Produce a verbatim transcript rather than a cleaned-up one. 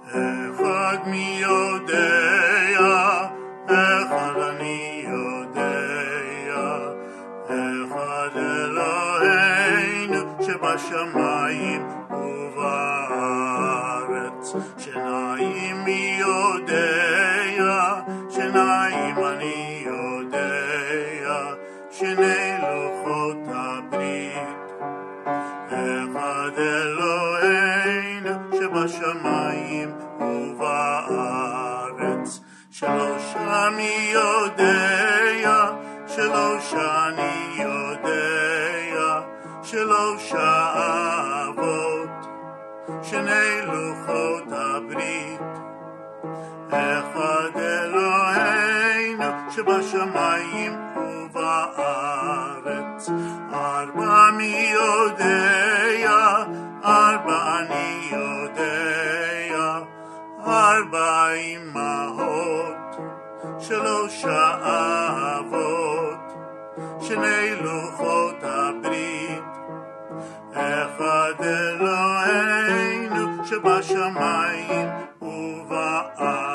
אחד מי יודע, אחד אני יודע, אחד אלוהינו שבשמיים ובארץ, שניים מי יודע, שניים אני יודע, שני לוחות הברית, אחד אלוהינו שבשמיים ובארץ, שלושה מי יודע, שלושה אני יודע, שלושה אבות, שני לוחות הברית, אחד אלוהינו שבשמיים ובארץ, ארבע מי יודע, ארבע אני יודע, ארבע אמהות, שלושה אבות, שני לוחות הברית, אחד אלוהינו שבשמיים ובארץ.